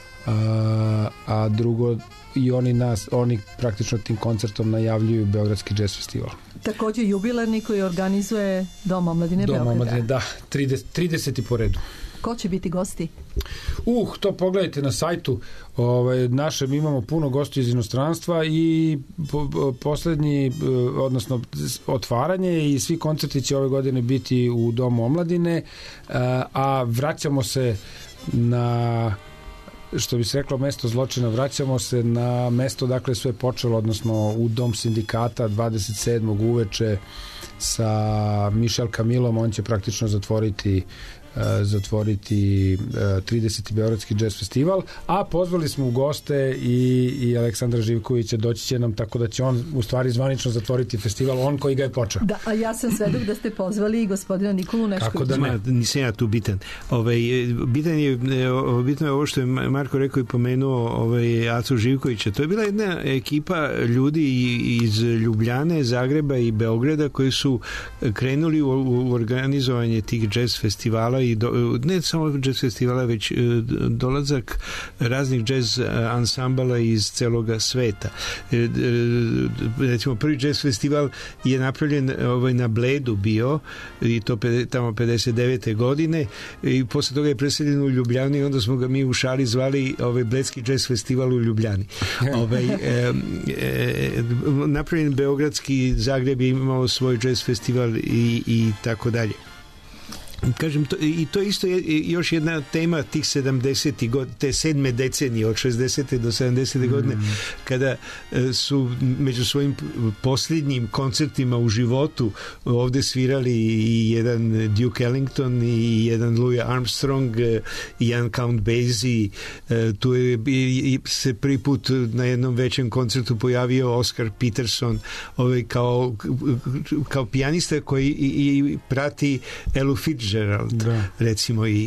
a, a drugo i oni nas, oni praktično tim koncertom najavljuju Beogradski jazz festival. Također jubilarni koji organizuje Dom omladine Beograda. Dom omladine, da, trideseti po redu. Ko će biti gosti? Uh, to pogledajte na sajtu. Ovaj, naše, mi imamo puno gostiju iz inostranstva i po, poslednji, odnosno otvaranje i svi koncerti će ove godine biti u Domu omladine, a vraćamo se na, što bi se reklo, mesto zločina, vraćamo se na mesto dakle sve počelo, odnosno u Dom sindikata dvadeset sedmog uveče sa Michel Camilom. On će praktično zatvoriti zatvoriti trideseti Beogradski jazz festival, a pozvali smo u goste i, i Aleksandra Živkovića, doći će nam, tako da će on u stvari zvanično zatvoriti festival, on koji ga je počeo. Da, a ja sam svedok da ste pozvali i gospodina Nikolu Neškovića. Kako da ne? Nisam ja tu bitan. Ovaj, bitan je, bitno je ovo što je Marko rekao i pomenuo ovaj, Acu Živkovića. To je bila jedna ekipa ljudi iz Ljubljane, Zagreba i Beograda koji su krenuli u, u organizovanje tih jazz festivala i do, ne samo jazz festivala, već dolazak raznih jazz ansambala iz celoga sveta. Recimo, prvi jazz festival je napravljen ovaj, na Bledu bio i to tamo pedeset devete godine i posle toga je preseljen u Ljubljani i onda smo ga mi u šali zvali ovaj, Bledski jazz festival u Ljubljani. ovaj, e, e, napravljen Beogradski, Zagreb je imao svoj jazz festival i, i tako dalje. Kažem, to, i to isto je još jedna tema tih sedamdesetih godina, te sedme decenije od šezdesete do sedamdesete godine, mm. kada su među svojim posljednjim koncertima u životu ovde svirali i jedan Duke Ellington i jedan Louis Armstrong i jedan Count Basie. Tu je i, se prvi put na jednom većem koncertu pojavio Oscar Peterson, ovaj, kao, kao pijanista koji i, i prati Elu Fitzgerald, da. recimo, i,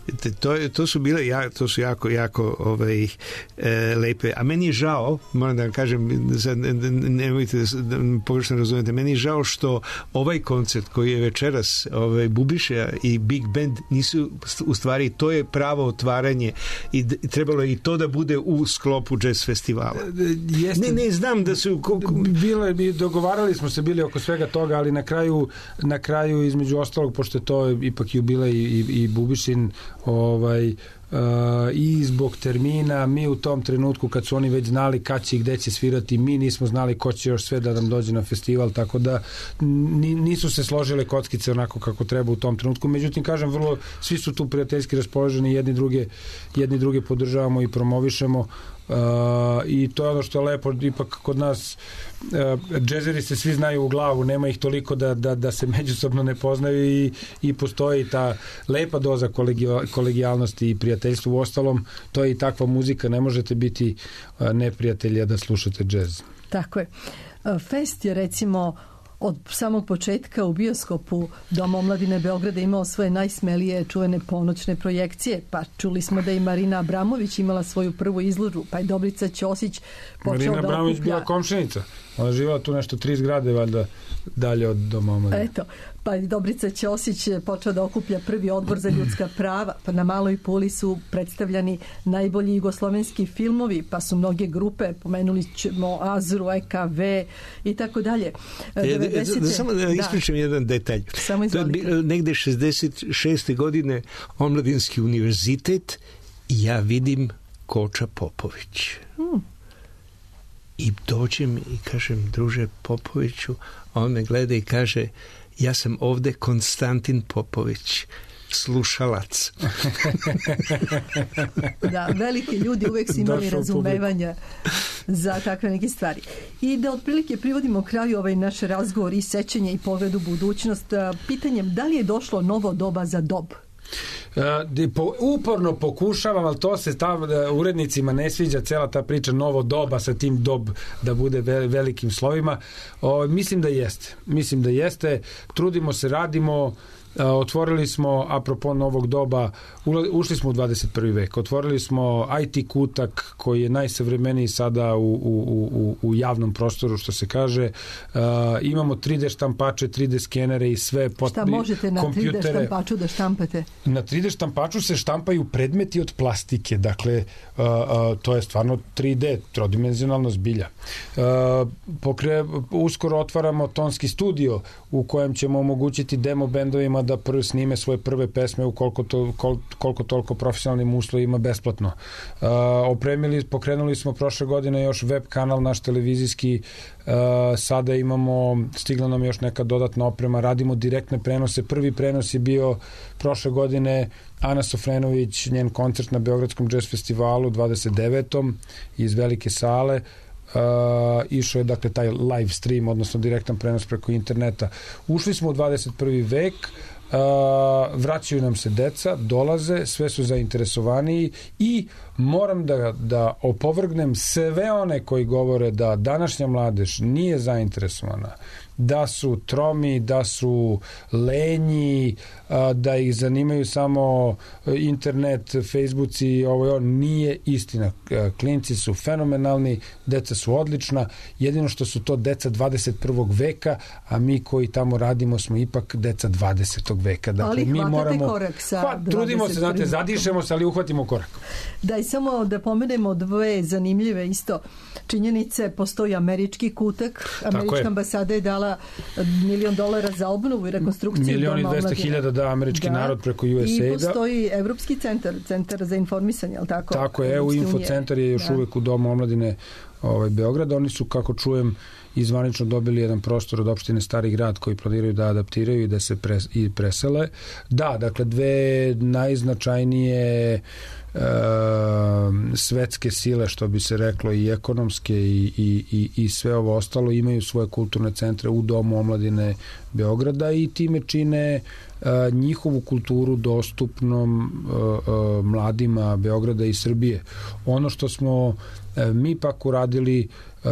To, to su bile ja, to su jako, jako ovaj, e, lepe. A meni je žao, moram da vam kažem, sad, nemojte da pogrešno razumete, meni je žao što ovaj koncert koji je večeras ovaj, Bubiša i Big Band nisu u stvari, to je pravo otvaranje i trebalo je i to da bude u sklopu jazz festivala. Jeste, ne, ne, znam da su... Bile, dogovarali smo se bili oko svega toga, ali na kraju, na kraju između ostalog, pošto je to ipak jubilej i, i, i Bubišin, ovaj, Uh, i zbog termina, mi u tom trenutku kad su oni već znali kad će i gde će svirati, mi nismo znali ko će još sve da nam dođe na festival, tako da nisu se složile kockice onako kako treba u tom trenutku. Međutim, kažem, vrlo, svi su tu prijateljski raspoloženi, jedni druge, jedni druge podržavamo i promovišemo. Uh, i to je ono što je lepo, ipak kod nas uh, džezeri se svi znaju u glavu, nema ih toliko da, da, da se međusobno ne poznaju i, i postoji ta lepa doza kolegio, kolegijalnosti i prijateljstva. U ostalom, to je i takva muzika, ne možete biti uh, neprijatelji da slušate džez. Tako je. Fest je recimo od samog početka u bioskopu Doma omladine Beograda imao svoje najsmelije čuvene ponoćne projekcije, pa čuli smo da je Marina Abramović imala svoju prvu izložbu, pa je Dobrica Ćosić počeo Marina da okuplja... Abramović bila komšenica, ona živjela tu nešto tri zgrade valjda dalje od Doma omladine. Eto, pa je Dobrica Ćosić počeo da okuplja prvi odbor za ljudska prava, pa na Maloj Puli su predstavljani najbolji jugoslovenski filmovi, pa su mnoge grupe, pomenuli ćemo Azru, E K V i tako dalje. Da samo da ispričam jedan detalj. Samo izvolite. To je negde šezdeset šeste godine Omladinski univerzitet i ja vidim Koča Popović. Hmm. I dođem i kažem, druže Popoviću, a on me gleda i kaže, ja sam ovde Konstantin Popović, slušalac. Da, veliki ljudi uvek su imali razumevanja za takve neke stvari. I da otprilike privodimo kraju ovaj naš razgovor i sećanje i pogled u budućnost pitanjem da li je došlo novo doba za dob? Uh, uporno pokušavam, ali to se tam, uh, urednicima ne sviđa cela ta priča novo doba sa tim dob da bude ve, velikim slovima. Uh, mislim da jeste. Mislim da jeste. Trudimo se, radimo. Uh, otvorili smo, apropo novog doba, ušli smo u dvadeset prvi vek. Otvorili smo I T kutak koji je najsavremeniji sada u, u, u, u javnom prostoru, što se kaže. Uh, imamo tri D štampače, tri D skenere i sve pot, šta možete na kompjutere. tri D štampaču da štampate? Na tri D štampaču se štampaju predmeti od plastike. Dakle, uh, uh, to je stvarno tri D, trodimenzionalno zbilja. Uh, pokre, uskoro otvaramo tonski studio u kojem ćemo omogućiti demo bendovima da prvi snime svoje prve pesme u koliko, to, kol, koliko toliko profesionalnim uslovima besplatno. Uh, opremili, pokrenuli smo prošle godine još web kanal naš televizijski, uh, sada imamo, stigla nam još neka dodatna oprema, radimo direktne prenose. Prvi prenos je bio prošle godine Ana Sofrenović, njen koncert na Beogradskom jazz festivalu dvadeset devetom iz velike sale. Uh, išao je dakle taj live stream, odnosno direktan prenos preko interneta. Ušli smo u dvadeset prvi vek, uh, vraćaju nam se deca, dolaze, sve su zainteresovaniji i moram da, da opovrgnem sve one koji govore da današnja mladež nije zainteresovana, da su tromi, da su lenji, da ih zanimaju samo internet, Facebooci, ovo nije istina. Klinci su fenomenalni, deca su odlična, jedino što su to deca dvadeset prvog veka, a mi koji tamo radimo smo ipak deca dvadesetog veka. Dakle, ali mi hvatate moramo, korak sa hva, trudimo se, znate, zadišemo se, ali uhvatimo korak. Da, i samo da pomenemo dve zanimljive isto činjenice. Postoji američki kutak, američka ambasada je dala milion dolara za obnovu i rekonstrukciju milion Doma i dvesta hiljada da američki da. narod preko U S A I-da. I postoji Evropski centar, centar za informisanje, je li tako? Tako je, evo Infocentar je još da. uvek u Domu omladine ovaj, Beograda. Oni su, kako čujem, izvanično dobili jedan prostor od opštine Stari grad koji planiraju da adaptiraju i da se pres, i presele. Da, dakle, dve najznačajnije e, svetske sile, što bi se reklo, i ekonomske i, i, i, i sve ovo ostalo, imaju svoje kulturne centre u Domu omladine Beograda i time čine njihovu kulturu dostupnom mladima Beograda i Srbije. Ono što smo mi pak uradili,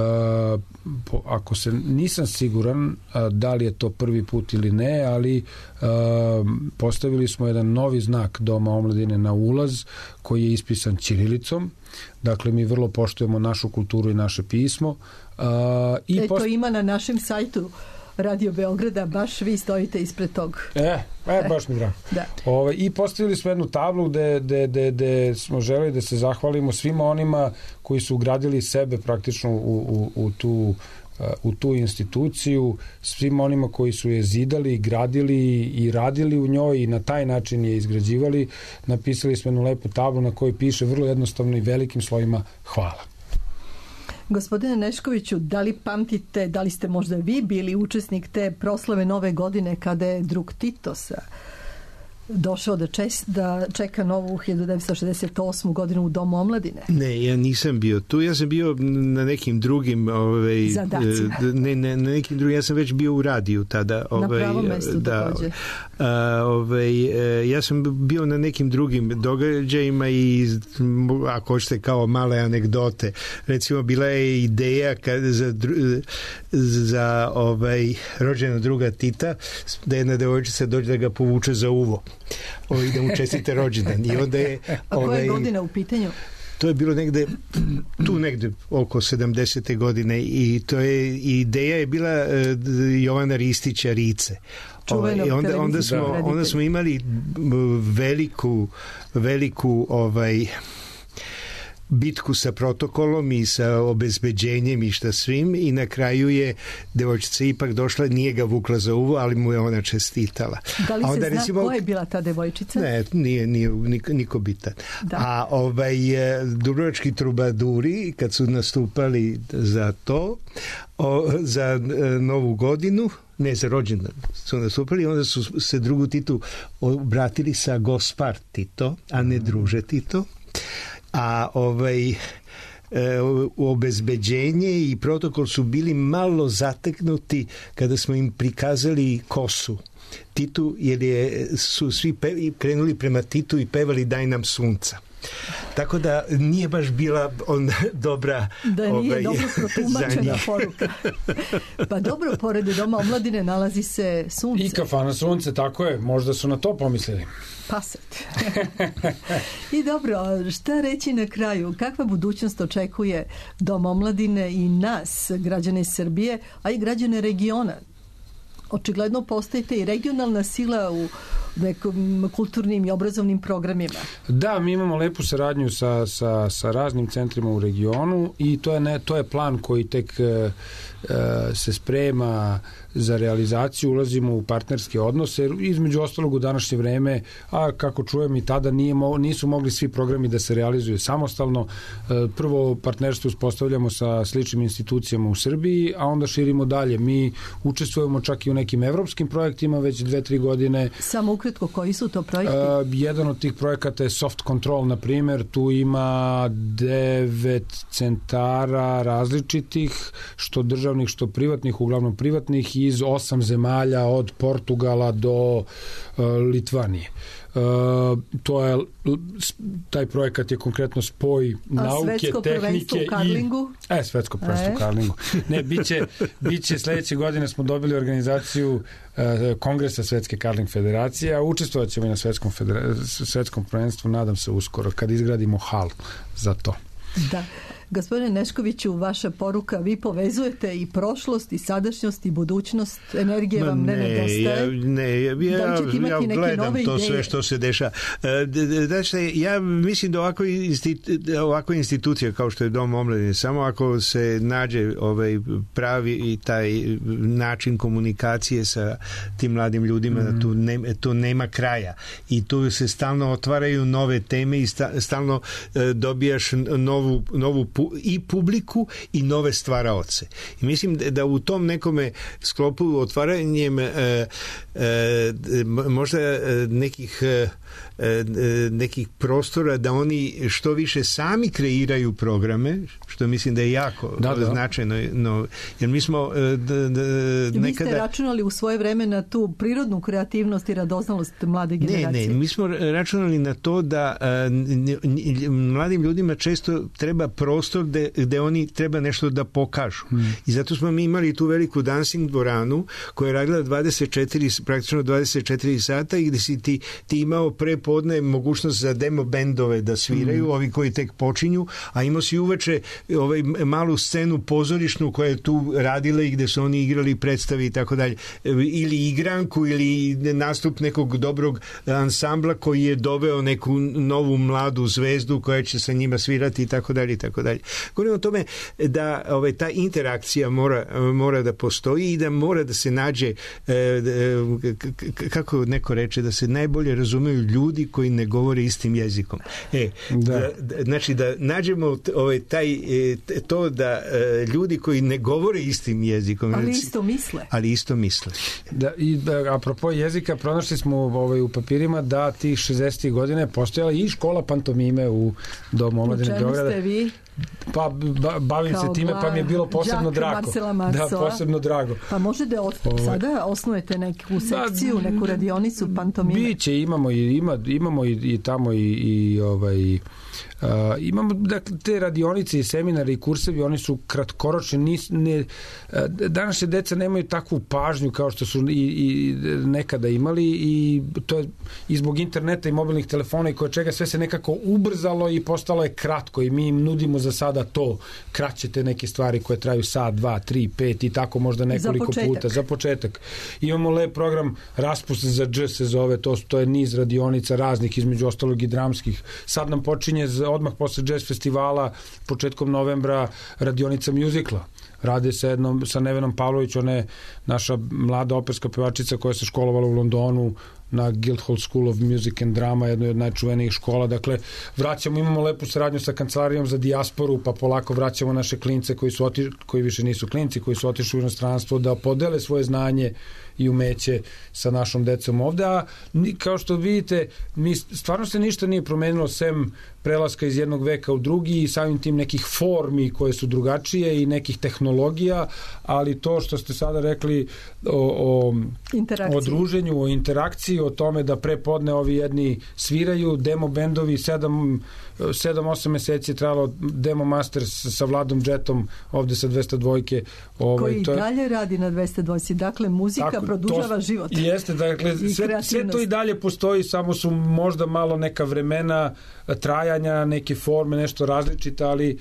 ako se nisam siguran da li je to prvi put ili ne, ali postavili smo jedan novi znak Doma omladine na ulaz koji je ispisan ćirilicom. Dakle, mi vrlo poštujemo našu kulturu i naše pismo. I e, post... to ima na našem sajtu Radio Beograda, baš vi stojite ispred tog. E, e baš mi drago. Da. Ove, I postavili smo jednu tablu gde, gde, gde, gde smo želeli da se zahvalimo svima onima koji su ugradili sebe praktično u, u, u, tu, u tu instituciju, svima onima koji su je zidali, gradili i radili u njoj i na taj način je izgrađivali. Napisali smo jednu lepu tablu na kojoj piše vrlo jednostavno i velikim slovima hvala. Gospodine Neškoviću, da li pamtite, da li ste možda vi bili učesnik te proslave Nove godine kada je drug Tito sa došao da, čes, da čeka novu hiljadu devetsto šezdeset osmu godinu u Domu omladine? Ne, ja nisam bio tu, ja sam bio na nekim drugim ovaj, zadacima. Ne, ne, na nekim drugim, ja sam već bio u radiju tada. Ovaj, na pravom mestu da, takođe. A, ovaj, ja sam bio na nekim drugim događajima i ako hoćete kao male anegdote, recimo bila je ideja kad, za, za ovaj, rođena druga Tita da jedna devojčica dođe da ga povuče za uvo. Ovo da mu čestite rođendan. I onda je, a koja je godina u pitanju? To je bilo negde tu negde oko sedamdesete godine i to je ideja je bila Jovana Ristića Rice. Čuvenog I onda onda smo reditelja. onda smo imali veliku veliku ovaj bitku sa protokolom i sa obezbeđenjem i šta svim i na kraju je devojčica ipak došla, nije ga vukla za uvo, ali mu je ona čestitala. Da li a onda, se zna recimo, ko je bila ta devojčica? Ne, nije, nije niko, niko bitan. Da. A ovaj, dubrovački trubaduri kad su nastupali za to, o, za Novu godinu, ne za rođendan su nastupali, onda su se drugu Titu obratili sa Gospar Tito, a ne druže Tito. A ovaj e, obezbeđenje i protokol su bili malo zateknuti kada smo im prikazali kosu Titu, jer je, su svi pe, krenuli prema Titu i pevali Daj nam sunca. Tako da nije baš bila on dobra da nije ovaj, dobro protumačena poruka. Pa dobro, pored Doma omladine nalazi se sunce. I kafana sunce, tako je. Možda su na to pomislili. Pa sad. I dobro, šta reći na kraju? Kakva budućnost očekuje Dom omladine i nas, građane Srbije, a i građane regiona? Očigledno postajete i regionalna sila u nekom kulturnim i obrazovnim programima. Da, mi imamo lepu saradnju sa, sa, sa raznim centrima u regionu i to je, ne, to je plan koji tek e, se sprema za realizaciju, ulazimo u partnerske odnose, između ostalog u današnje vreme, a kako čujem i tada nije, nisu mogli svi programi da se realizuju samostalno. Prvo partnerstvo uspostavljamo sa sličnim institucijama u Srbiji, a onda širimo dalje. Mi učestvujemo čak i u nekim evropskim projektima već dve, tri godine. Samo ukratko, koji su to projekti? Uh, jedan od tih projekata je Soft Control, na primjer, tu ima devet centara različitih, što državnih, što privatnih, uglavnom privatnih, iz osam zemalja od Portugala do uh, Litvanije. Uh, to je, taj projekat je konkretno spoj a nauke, tehnike u karlingu? i... E, svetsko prvenstvo u karlingu. Ne, biće, biće sledeće godine smo dobili organizaciju uh, Kongresa Svetske karling federacije, a učestvovat ćemo i na svetskom, federa... svetskom prvenstvu, nadam se uskoro, kad izgradimo hal za to. Da. Gospodine Neškoviću, vaša poruka, vi povezujete i prošlost i sadašnjost i budućnost, energije vam ne, ne nedostaje. Ja, ne, ja, ja, ja gledam to ideje? Sve što se deša. Znači, ja mislim da ovako, institu, ovako institucija kao što je Dom omladine, samo ako se nađe ovaj pravi i taj način komunikacije sa tim mladim ljudima, mm. da tu, ne, tu nema kraja. I tu se stalno otvaraju nove teme i sta, stalno dobijaš novu, novu i publiku i nove stvaraoce. I mislim da u tom nekome sklopu otvaranjem e, e, možda nekih nekih prostora da oni što više sami kreiraju programe, što mislim da je jako da, da. značajno. No, jer mi smo da, da, nekada... Vi ste računali u svoje vreme na tu prirodnu kreativnost i radoznalost mlade generacije? Ne, ne, mi smo računali na to da a, mladim ljudima često treba prostor gde, gde oni treba nešto da pokažu. Hmm. I zato smo mi imali tu veliku dancing dvoranu koja je radila dvadeset četiri, praktično dvadeset četiri sata i gde si ti, ti imao prepodne mogućnost za demo bendove da sviraju, mm. ovi koji tek počinju, a imao si uveče ovaj malu scenu pozorišnu koja je tu radila i gde su oni igrali predstavi i tako dalje. Ili igranku ili nastup nekog dobrog ansambla koji je doveo neku novu mladu zvezdu koja će sa njima svirati i tako dalje i tako dalje. Govorimo o tome da ovaj, ta interakcija mora, mora da postoji i da mora da se nađe eh, kako neko reče, da se najbolje razumeju ljudi koji ne govore istim jezikom. E, da. Da, znači da nađemo ovaj, taj, to da ljudi koji ne govore istim jezikom, ali isto misle. Ali isto misle. Da, i da, apropo jezika, pronašli smo ovaj, u papirima da tih šezdesetih godina je postojala i škola pantomime u Domu omladine Beograda. U čemu ste vi? Pa ba, bavim kao se time, pa mi je bilo posebno drago. Da, posebno drago. Pa može da od, sada osnujete neku sekciju, neku radionicu pantomime? Biće, imamo i, ima, imamo i, i tamo i, i ovaj... Uh, imamo dakle, te radionice i seminari i kursevi, oni su kratkoročni, nis, ne, uh, današnje deca nemaju takvu pažnju kao što su i, i nekada imali i to je i zbog interneta i mobilnih telefona i koje čega sve se nekako ubrzalo i postalo je kratko i mi im nudimo za sada to, kraćete neke stvari koje traju sat, dva, tri, pet i tako možda nekoliko za puta za početak. Imamo lep program Raspust za dž se zove, to, to je niz radionica raznih, između ostalog i dramskih. Sad nam počinje odmah posle jazz festivala početkom novembra radionica muzikla. Rade sa jednom, sa Nevenom Pavlović, ona je naša mlada operska pevačica koja se školovala u Londonu na Guildhall School of Music and Drama, jednoj od najčuvenijih škola. Dakle, vraćamo, imamo lepu saradnju sa kancelarijom za dijasporu, pa polako vraćamo naše klince koji su otišli, koji više nisu klinci, koji su otišli u inostranstvo da podele svoje znanje i umeće sa našom decom ovde, a kao što vidite, mi stvarno se ništa nije promenilo sem prelaska iz jednog veka u drugi i samim tim nekih formi koje su drugačije i nekih tehnologija, ali to što ste sada rekli o, o, o druženju, o interakciji, o tome da prepodne ovi jedni sviraju, demo bendovi, sedam, sedam, osam meseci je trajalo demo master sa Vladom Džetom ovde sa dvesta dvojke. Ovaj, koji to je, dalje radi na dvesta dvojci, dakle muzika tako, produžava to, život. Jeste, dakle, sve, sve to i dalje postoji, samo su možda malo neka vremena trajanja, neke forme, nešto različite, ali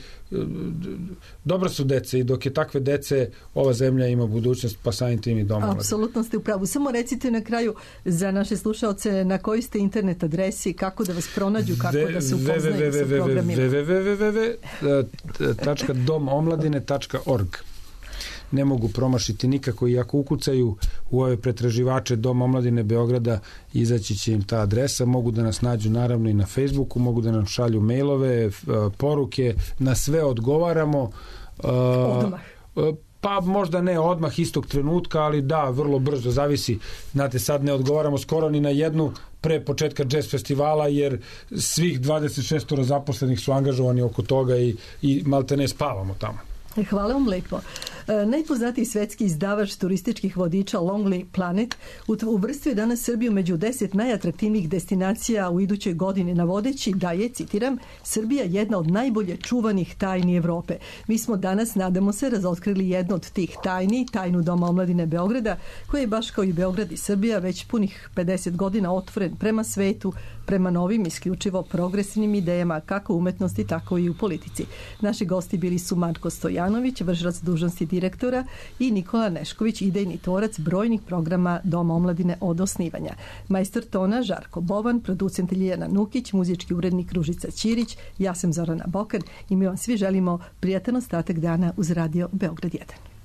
dobra su dece i dok je takve dece ova zemlja ima budućnost, pa samim tim i doma. Apsolutno ste u pravu. Samo recite na kraju za naše slušaoce na kojoj ste internet adresi, kako da vas pronađu, kako da se upoznaju sa programima. w w w tačka dom omladine tačka org. Ne mogu promašiti nikako i ako ukucaju u ove pretraživače Dom omladine Beograda, izaći će im ta adresa, mogu da nas nađu naravno i na Facebooku, mogu da nam šalju mailove, poruke, na sve odgovaramo. Odmah. Pa možda ne odmah istog trenutka, ali da, vrlo brzo, zavisi. Znate, sad ne odgovaramo skoro ni na jednu pre početka jazz festivala, jer svih dvadeset šest zaposlenih su angažovani oko toga i, i malte ne spavamo tamo. Hvala vam lepo. E, najpoznatiji svetski izdavač turističkih vodiča Lonely Planet uvrstio je danas Srbiju među deset najatraktivnijih destinacija u idućoj godini, navodeći da je, citiram, Srbija jedna od najbolje čuvanih tajni Evrope. Mi smo danas, nadamo se, razotkrili jednu od tih tajni, tajnu Doma omladine Beograda, koja je baš kao i Beograd i Srbija već punih pedeset godina otvoren prema svetu, prema novim, isključivo progresivnim idejama, kako u umetnosti, tako i u politici. Naši gosti bili su Marko Stojanović, vršilac dužnosti direktora, i Nikola Nešković, idejni tvorac brojnih programa Doma omladine od osnivanja. Majstor tona Žarko Bovan, producent Ljiljana Nukić, muzički urednik Ružica Ćirić, ja sam Zorana Bokan i mi vam svi želimo prijatan ostatak dana uz Radio Beograd jedan.